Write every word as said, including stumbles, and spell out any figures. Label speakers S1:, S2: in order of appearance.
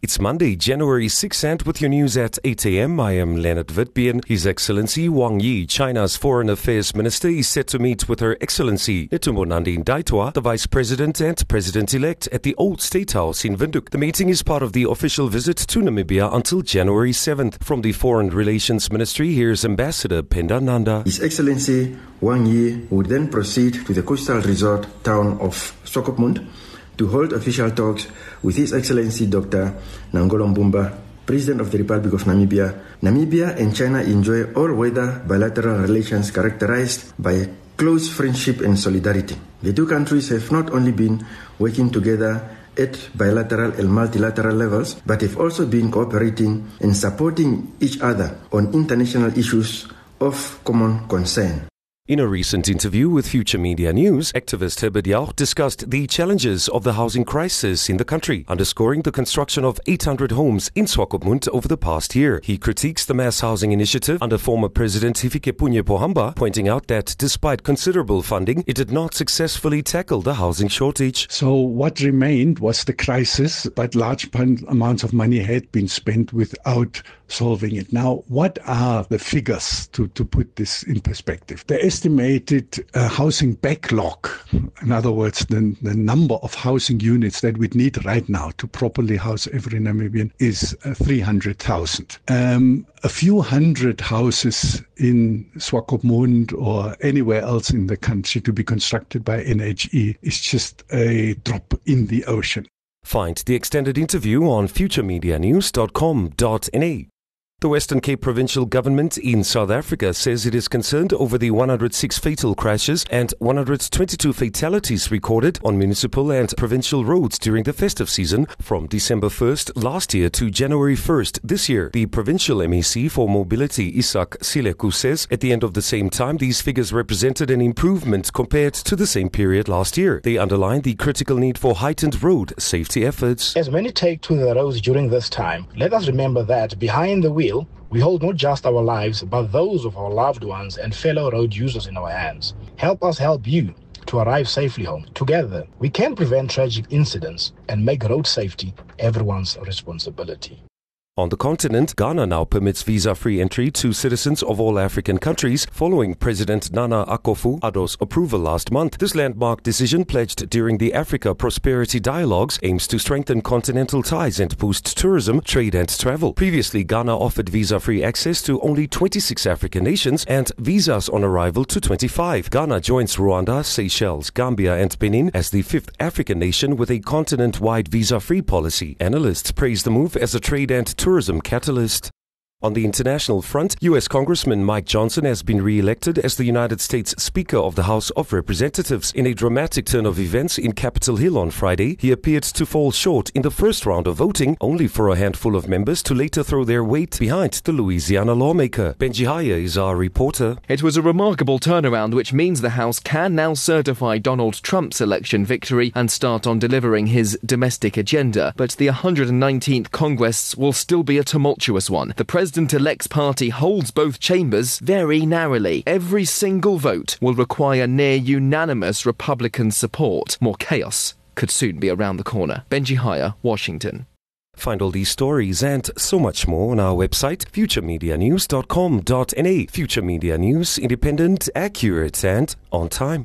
S1: It's Monday, January sixth, and with your news at eight a.m, I am Leonard Witbeen. His Excellency Wang Yi, China's Foreign Affairs Minister, is set to meet with Her Excellency Netumbo Ndaitwah, the Vice President and President-elect, at the Old State House in Windhoek. The meeting is part of the official visit to Namibia until January seventh. From the Foreign Relations Ministry, here's Ambassador Penda Nanda.
S2: His Excellency Wang Yi would then proceed to the coastal resort town of Swakopmund to hold official talks with His Excellency Doctor Nangolo Mbumba, President of the Republic of Namibia. Namibia and China enjoy all-weather bilateral relations characterized by close friendship and solidarity. The two countries have not only been working together at bilateral and multilateral levels, but have also been cooperating and supporting each other on international issues of common concern.
S1: In a recent interview with Future Media News, activist Herbert Jauch discussed the challenges of the housing crisis in the country, underscoring the construction of eight hundred homes in Swakopmund over the past year. He critiques the mass housing initiative under former President Hifikepunye Pohamba, pointing out that despite considerable funding, it did not successfully tackle the housing shortage.
S3: So what remained was the crisis, but large amounts of money had been spent without solving it. Now, what are the figures to, to put this in perspective? The estimated uh, housing backlog, in other words, the, the number of housing units that we'd need right now to properly house every Namibian is uh, three hundred thousand. Um, a few hundred houses in Swakopmund or anywhere else in the country to be constructed by N H E is just a drop in the ocean.
S1: Find the extended interview on future media news dot com dot n a. The Western Cape Provincial Government in South Africa says it is concerned over the one hundred six fatal crashes and one hundred twenty-two fatalities recorded on municipal and provincial roads during the festive season from December first last year to January first this year. The Provincial M E C for Mobility, Isak Sileku, says at the end of the same time, these figures represented an improvement compared to the same period last year. They underline the critical need for heightened road safety efforts.
S4: As many take to the roads during this time, let us remember that behind the wheel, we hold not just our lives, but those of our loved ones and fellow road users in our hands. Help us help you to arrive safely home. Together, we can prevent tragic incidents and make road safety everyone's responsibility.
S1: On the continent, Ghana now permits visa-free entry to citizens of all African countries following President Nana Akufo-Addo's approval last month. This landmark decision, pledged during the Africa Prosperity Dialogues, aims to strengthen continental ties and boost tourism, trade and travel. Previously, Ghana offered visa-free access to only twenty-six African nations and visas on arrival to twenty-five. Ghana joins Rwanda, Seychelles, Gambia and Benin as the fifth African nation with a continent-wide visa-free policy. Analysts praise the move as a trade and tourism catalyst. On the international front, U S Congressman Mike Johnson has been re-elected as the United States Speaker of the House of Representatives. In a dramatic turn of events in Capitol Hill on Friday, he appeared to fall short in the first round of voting, only for a handful of members to later throw their weight behind the Louisiana lawmaker. Benji Haya is our reporter.
S5: It was a remarkable turnaround, which means the House can now certify Donald Trump's election victory and start on delivering his domestic agenda. But the one hundred nineteenth Congress will still be a tumultuous one. The President President-elect's party holds both chambers very narrowly. Every single vote will require near unanimous Republican support. More chaos could soon be around the corner. Benji Haya, Washington.
S1: Find all these stories and so much more on our website, future media news dot com dot n a. Future Media News, independent, accurate and on time.